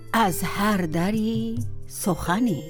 از هر دری سخنی.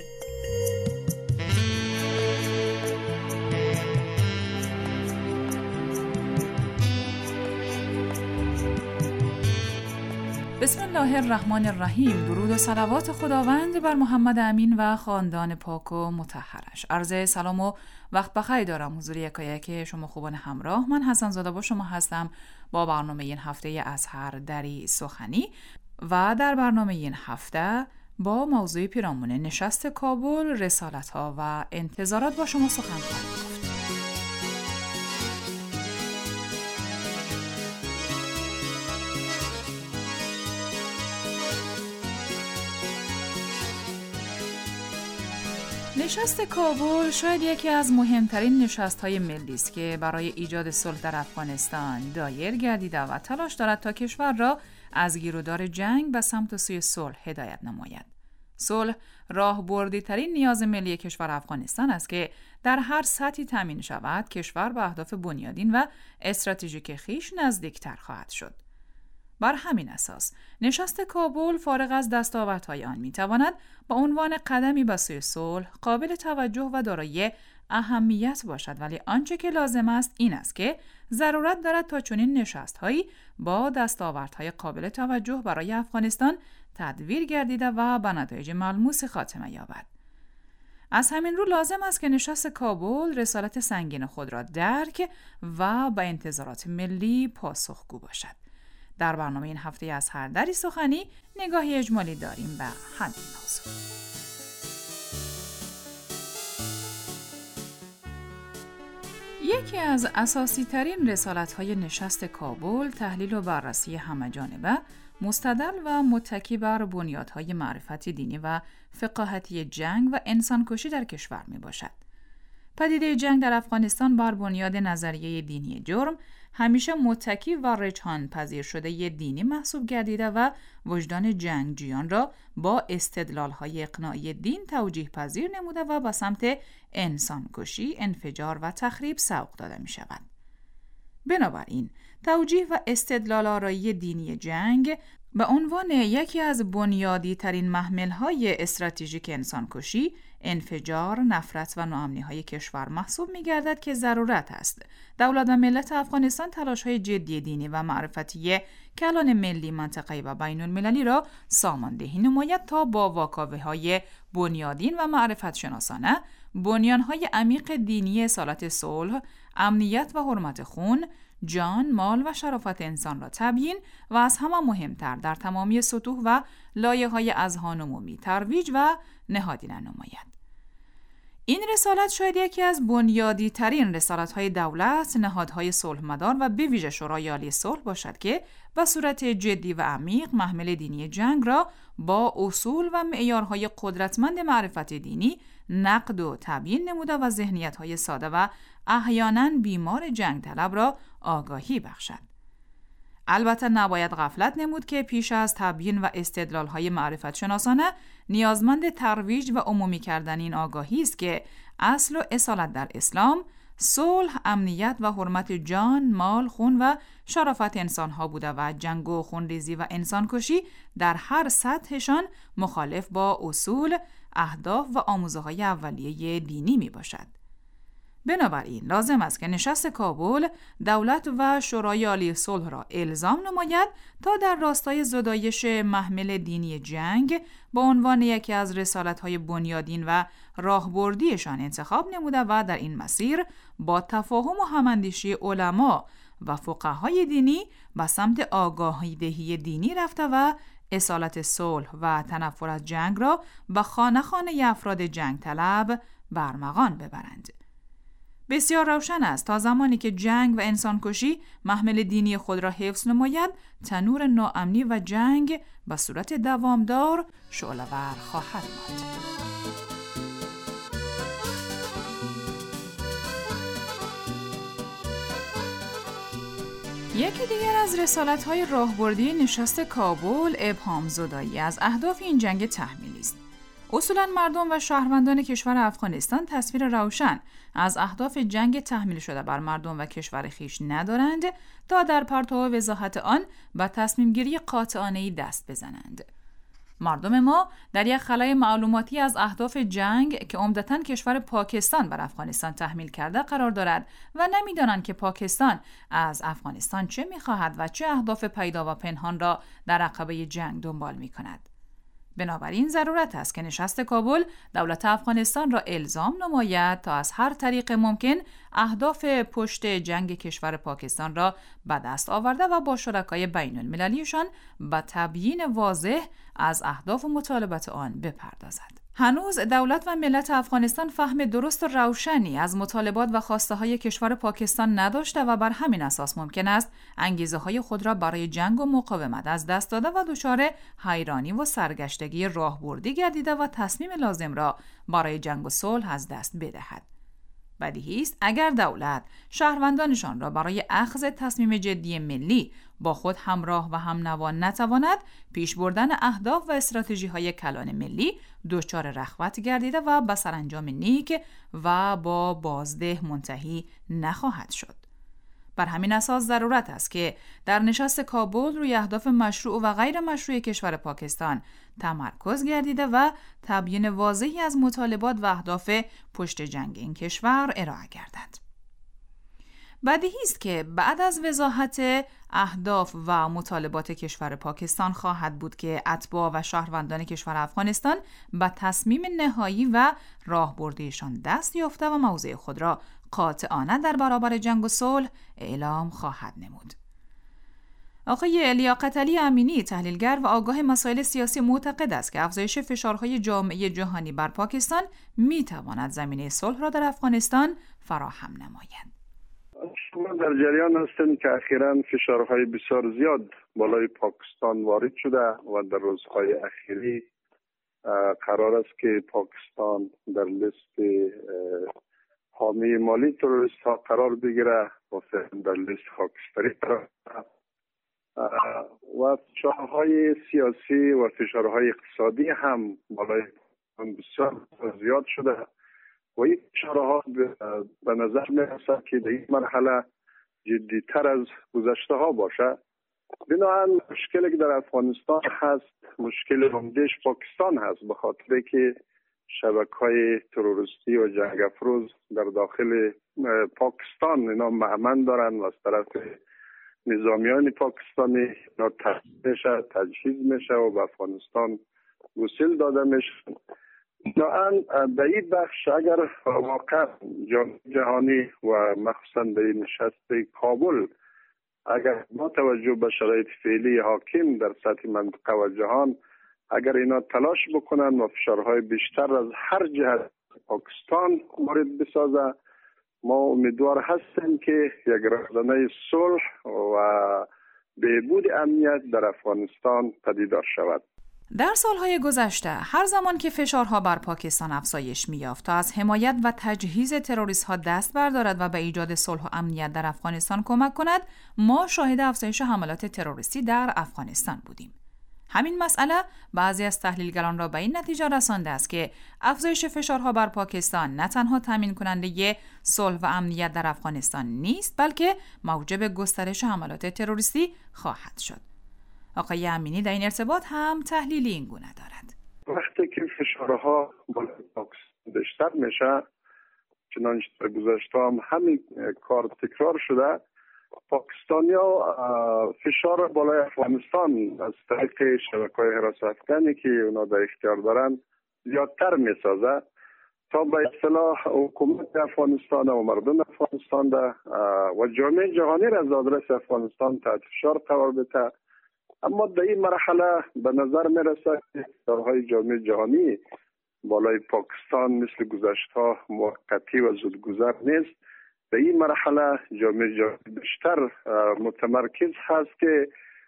بسم الله الرحمن الرحیم. درود و صلوات خداوند بر محمد امین و خاندان پاک و مطهرش. عرض سلام و وقت بخیر دارم حضور یکایک شما خوبان همراه. من حسن زاده با شما هستم با برنامه این هفته از هر دری سخنی و در برنامه این هفته با موضوع پیرامون نشست کابل، رسالت‌ها و انتظارات با شما سخن خواهیم گفت. نشست کابل شاید یکی از مهمترین نشست‌های ملی است که برای ایجاد صلح در افغانستان دایر گردیده و تلاش دارد تا کشور را از گیرودار جنگ به سمت و سوی صلح هدایت نماید. صلح راهبردی‌ترین نیاز ملی کشور افغانستان است که در هر سطحی تامین شود کشور به اهداف بنیادین و استراتژیک خویش نزدیکتر خواهد شد. بر همین اساس نشست کابل فارغ از دستاوردهای آن میتواند با عنوان قدمی به سوی صلح قابل توجه و دارای اهمیت باشد، ولی آنچه که لازم است این است که ضرورت دارد تا چنین نشست‌هایی با دستاوردهای قابل توجه برای افغانستان تدویر گردیده و به نتایج ملموس خاتمه یابد. از همین رو لازم است که نشست کابل رسالت سنگین خود را درک و به انتظارات ملی پاسخگو باشد. در برنامه این هفته از هر دری سخنی نگاهی اجمالی داریم به همین موضوع. یکی از اساسی ترین رسالت‌های نشست کابل تحلیل و بررسی همه‌جانبه، مستدل و متکی بر بنیادهای معرفت دینی و فقاهتی جنگ و انسانکشی در کشور میباشد. پدیده جنگ در افغانستان بر بنیاد نظریه دینی جرم همیشه متکی و رجحان پذیر شده ی دینی محسوب گردیده و وجدان جنگجویان را با استدلال‌های اقناعی دین توجیه پذیر نموده و به سمت انسانکشی، انفجار و تخریب سوق داده می شود. بنابراین توجیه و استدلال آرایی دینی جنگ به عنوان یکی از بنیادی ترین محمل‌های استراتژیک انسانکشی، انفجار، نفرت و ناامنی‌های کشور محسوب می‌گردد که ضرورت است دولت و ملت افغانستان تلاش‌های جدی دینی و معرفتی کلان ملی، منطقه‌ای و بین‌المللی را ساماندهی نماید تا با واکاوی‌های بنیادین و معرفت شناسانه بنیان‌های عمیق دینی اصالت صلح، امنیت و حرمت خون، جان، مال و شرافت انسان را تبیین و از همه مهمتر در تمامی سطوح و لایه‌های اذهان عمومی ترویج و نهادینه نماید. این رسالت شاید یکی از بنیادی ترین رسالت‌های دولت، نهادهای صلح‌مدار و به ویژه شورای عالی صلح باشد که به صورت جدی و عمیق محمل دینی جنگ را با اصول و معیارهای قدرتمند معرفت دینی نقد و تبیین نموده و ذهنیت‌های ساده و احیالاً بیمار جنگ طلب را آگاهی بخشد. البته نباید غفلت نمود که پیش از تبیین و استدلال‌های معرفت شناسانه نیازمند ترویج و عمومی کردن این آگاهی است که اصل و اصالت در اسلام صلح، امنیت و حرمت جان، مال، خون و شرافت انسان‌ها بوده و جنگ و خونریزی و انسانکشی در هر سطحشان مخالف با اصول، اهداف و آموزه‌های اولیه دینی میباشد. بنابراین لازم است که نشست کابل دولت و شورای عالی صلح را الزام نماید تا در راستای زدایش محمل دینی جنگ با عنوان یکی از رسالت‌های بنیادین و راهبردیشان انتخاب نموده و در این مسیر با تفاهم و هماندیشی علما و فقهای دینی به سمت آگاهی دهی دینی رفته و اصالت صلح و تنفر از جنگ را به خانه خانه افراد جنگ طلب برمغان ببرند. بسیار روشن است تا زمانی که جنگ و انسانکشی محمل دینی خود را حفظ نماید، تنور ناامنی و جنگ به صورت دوامدار شعله‌ور خواهد ماند. یکی دیگر از رسالت‌های راهبردی نشست کابل ابهام زدایی از اهداف این جنگ تحمیلی است. اصولاً مردم و شهروندان کشور افغانستان تصویر روشن از اهداف جنگ تحمیل شده بر مردم و کشور خویش ندارند تا در پرتو وضاحت آن به تصمیم گیری قاطعانه‌ای دست بزنند. مردم ما در یک خلای معلوماتی از اهداف جنگ که عمدتاً کشور پاکستان بر افغانستان تحمیل کرده قرار دارد و نمی‌دانند که پاکستان از افغانستان چه می‌خواهد و چه اهداف پیدا و پنهان را در عقبه جنگ دنبال می‌کند. بنابراین ضرورت است که نشست کابل دولت افغانستان را الزام نماید تا از هر طریق ممکن اهداف پشت جنگ کشور پاکستان را به دست آورده و با شرکای بین المللیشان به تبیین واضح از اهداف و مطالبات آن بپردازد. هنوز دولت و ملت افغانستان فهم درست و روشنی از مطالبات و خواسته های کشور پاکستان نداشته و بر همین اساس ممکن است انگیزه های خود را برای جنگ و مقاومت از دست داده و دچار حیرانی و سرگشتگی راهبردی گردیده و تصمیم لازم را برای جنگ و صلح از دست بدهد. بدیهی است اگر دولت شهروندانشان را برای اخذ تصمیم جدی ملی با خود همراه و همنوا نتواند، پیش بردن اهداف و استراتژی‌های کلان ملی دچار رخوت گردیده و به سرانجام نیک و با بازده منتهی نخواهد شد. بر همین اساس ضرورت است که در نشست کابل روی اهداف مشروع و غیر مشروع کشور پاکستان تمرکز گردیده و تبیین واضحی از مطالبات و اهداف پشت جنگ این کشور ارائه گردد. بدیهی است که بعد از وضاحت اهداف و مطالبات کشور پاکستان خواهد بود که اتباع و شهروندان کشور افغانستان به تصمیم نهایی و راهبردیشان دست یافته و موضع خود را قاطعانه در برابر جنگ و صلح اعلام خواهد نمود. آقای لیاقت علی امینی، تحلیلگر و آگاه مسائل سیاسی، معتقد است که افزایش فشارهای جامعه جهانی بر پاکستان می‌تواند زمینه صلح را در افغانستان فراهم نماید. شما در جریان هستیم که اخیراً فشارهای بسیار زیاد بالای پاکستان وارد شده و در روزهای اخیری قرار است که پاکستان در لیست حامی مالی تروریست ها قرار بگیره و در لیست خاکستری قرار و فشارهای سیاسی و فشارهای اقتصادی هم بالای پاکستان بسیار زیاد شده و این فشارها به نظر می‌رسد که در این مرحله جدی‌تر از گذشته ها باشه. بنابراین مشکلی که در افغانستان هست مشکل عمده‌اش پاکستان هست، به خاطر که شبکه‌های تروریستی و جنگ افروز در داخل پاکستان اینا مأمن دارن و از طرف نظامیان پاکستانی اینا تجهیز میشه و به افغانستان وصول داده میشه. بنابراین در این بخش اگر واقعا جهانی و مخصوصا در این نشست کابل اگر با توجه به شرایط فعلی حاکم در سطح منطقه و جهان اگر اینا تلاش بکنن و فشارهای بیشتر از هر جهت پاکستان وارد بسازه، ما امیدوار هستیم که یک راهزنه صلح و بهبود امنیت در افغانستان پدیدار شود. در سالهای گذشته هر زمان که فشارها بر پاکستان افزایش می‌یافت تا از حمایت و تجهیز تروریست‌ها دست بردارد و به ایجاد صلح و امنیت در افغانستان کمک کند، ما شاهد افزایش حملات تروریستی در افغانستان بودیم. همین مسئله بعضی از تحلیلگران را به این نتیجه رسانده است که افزایش فشارها بر پاکستان نه تنها تامین کننده صلح و امنیت در افغانستان نیست، بلکه موجب گسترش حملات تروریستی خواهد شد. آقای امینی در این ارتباط هم تحلیلی این گونه دارد. وقتی که فشارها بالای پاکستان بیشتر میشه، چنانچه در گذشته هم همین کار تکرار شده، پاکستانیا فشار بالای افغانستان از طریق شبکه‌های حراس افغانی که اونا در اختیار دارن زیادتر میسازه تا به اصطلاح حکومت افغانستان و مردم افغانستان و جامعه جهانی را از آدرس افغانستان تحت فشار قرار بده. اما در این مرحله به نظر میرسد که فشارهای جامعه جهانی بالای پاکستان مثل گذشته‌ها موقتی و زودگذر نیست. در این مرحله جامعه جهانی بیشتر متمرکز هست که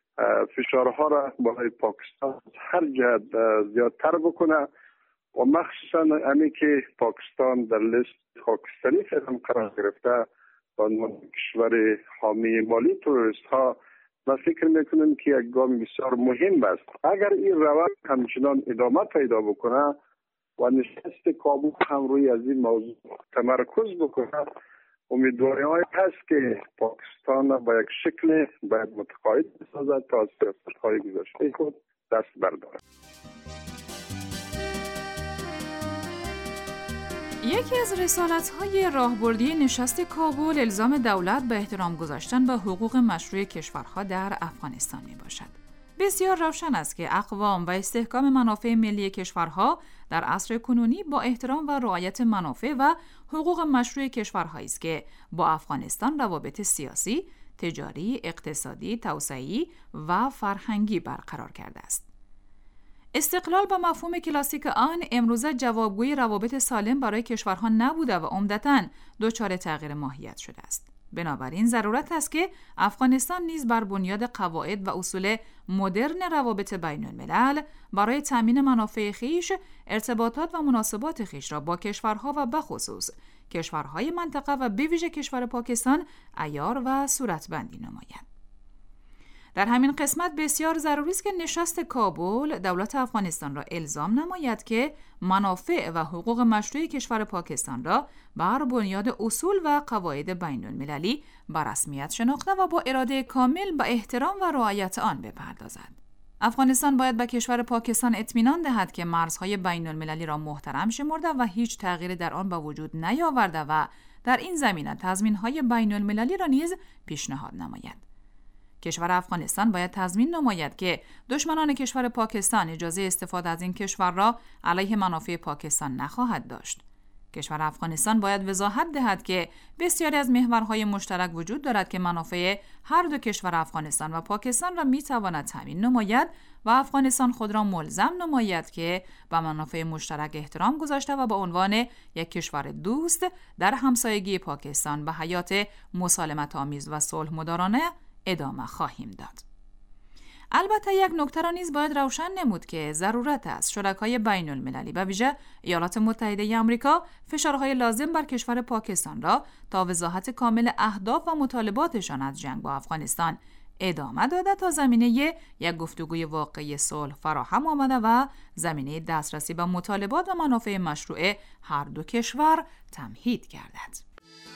فشارها را بالای پاکستان هر جهت زیادتر بکنه و مخصوصا امی که پاکستان در لیست خاکستری فعلا قرار گرفته به عنوان کشور حامی مالی تروریست ها، ما فکر میکنیم که یک گام بسیار مهم است. اگر این روند همچنان ادامه پیدا بکنه و نشست کابل هم روی از این موضوع تمرکز بکنه، امیدواری های هست که پاکستان با یک شکل باید متقاعد بسازد تا از سیاست های گذشته خود دست بردارد. یکی از رسالت‌های راهبردی نشست کابل الزام دولت به احترام گذاشتن به حقوق مشروع کشورها در افغانستان میباشد. بسیار روشن است که اقوام و استحکام منافع ملی کشورها در عصر کنونی با احترام و رعایت منافع و حقوق مشروع کشورهایی است که با افغانستان روابط سیاسی، تجاری، اقتصادی، توسعه‌ای و فرهنگی برقرار کرده است. استقلال با مفهوم کلاسیک آن امروزه جوابگوی روابط سالم برای کشورها نبوده و عمدتاً دچار تغییر ماهیت شده است. بنابراین ضرورت است که افغانستان نیز بر بنیاد قواعد و اصول مدرن روابط بین الملل برای تامین منافع خویش ارتباطات و مناسبات خویش را با کشورها و بخصوص کشورهای منطقه و به ویژه کشور پاکستان عیار و صورتبندی نماید. در همین قسمت بسیار ضروری است که نشست کابل دولت افغانستان را الزام نماید که منافع و حقوق مشروع کشور پاکستان را بر بنیاد اصول و قواعد بین المللی به رسمیت شناخته و با اراده کامل به احترام و رعایت آن بپردازد. افغانستان باید به کشور پاکستان اطمینان دهد که مرزهای بین المللی را محترم شمرده و هیچ تغییری در آن به وجود نیاورده و در این زمینه تضمین‌های بین المللی را نیز پیشنهاد نماید. کشور افغانستان باید تضمین نماید که دشمنان کشور پاکستان اجازه استفاده از این کشور را علیه منافع پاکستان نخواهد داشت. کشور افغانستان باید وضاحت دهد که بسیاری از محورهای مشترک وجود دارد که منافع هر دو کشور افغانستان و پاکستان را میتواند تامین نماید و افغانستان خود را ملزم نماید که به منافع مشترک احترام گذاشته و به عنوان یک کشور دوست در همسایگی پاکستان به حیات مسالمت آمیز و صلح مدارانه ادامه خواهیم داد. البته یک نکته را نیز باید روشن نمود که ضرورت است شرکای بین المللی و ویژه ایالات متحده آمریکا فشارهای لازم بر کشور پاکستان را تا وضاحت کامل اهداف و مطالباتشان از جنگ با افغانستان ادامه داده تا زمینه یک گفتگوی واقعی صلح فراهم آمده و زمینه دسترسی به مطالبات و منافع مشروع هر دو کشور تمهید گردد.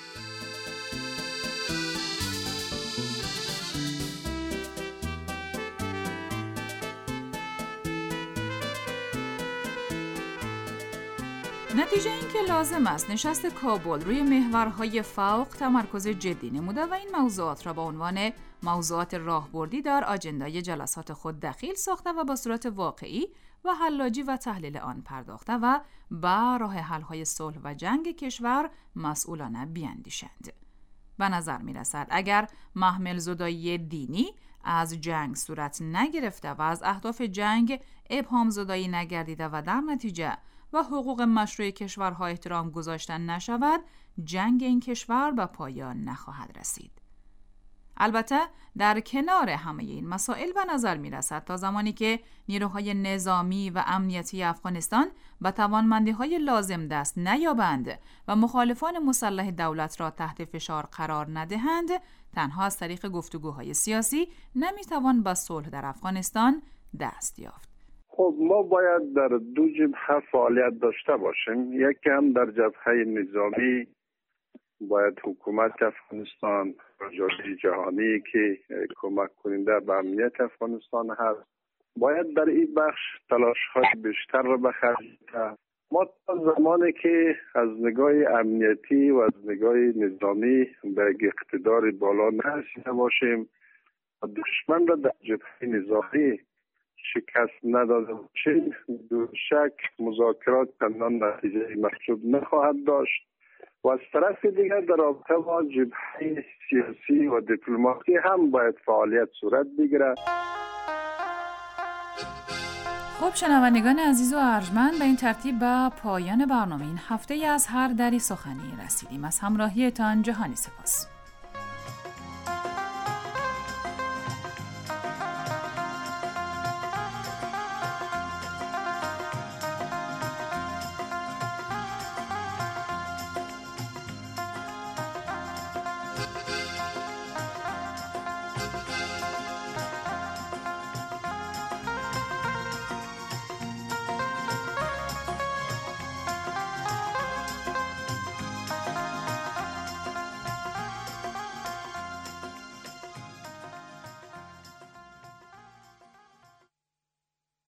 نتیجه این که لازم است نشست کابل روی محورهای فوق تمرکز جدی نموده و این موضوعات را به عنوان موضوعات راهبردی در آجندای جلسات خود دخیل ساخته و با صورت واقعی و حلاجی و تحلیل آن پرداخته و به راه حل‌های صلح و جنگ کشور مسئولانه بیاندیشند. به نظر می رسد اگر محمل زدایی دینی از جنگ صورت نگرفته و از اهداف جنگ ابهام زدایی نگردیده و در نتیجه و حقوق مشروع کشورها احترام گذاشتن نشود، جنگ این کشور به پایان نخواهد رسید. البته در کنار همه این مسائل به نظر می رسد تا زمانی که نیروهای نظامی و امنیتی افغانستان به توانمندی‌های لازم دست نیابند و مخالفان مسلح دولت را تحت فشار قرار ندهند، تنها از طریق گفتگوهای سیاسی نمیتوان به صلح در افغانستان دست یافت. خب ما باید در دو جبهه فعالیت داشته باشیم. یکی هم در جبهه نظامی باید حکومت افغانستان و جامعه جهانی که کمک کننده به امنیت افغانستان هست باید در این بخش تلاش‌های بیشتر را بخرید. ما تا زمانی که از نگاه امنیتی و از نگاه نظامی به اقتدار بالا نرسیده باشیم و دشمن را در جبهه نظامی شکست نداده باشیم، دو شک مذاکرات چندان نتیجه مطلوب نخواهد داشت و از طرف دیگر در رابطه با جبهه سیاسی و دیپلماسی هم باید فعالیت صورت بگیرد. خب شنوندگان عزیز و ارجمند، به این ترتیب به پایان برنامه این هفته از هر دری سخنی رسیدیم. از همراهیتان جهانی سپاس.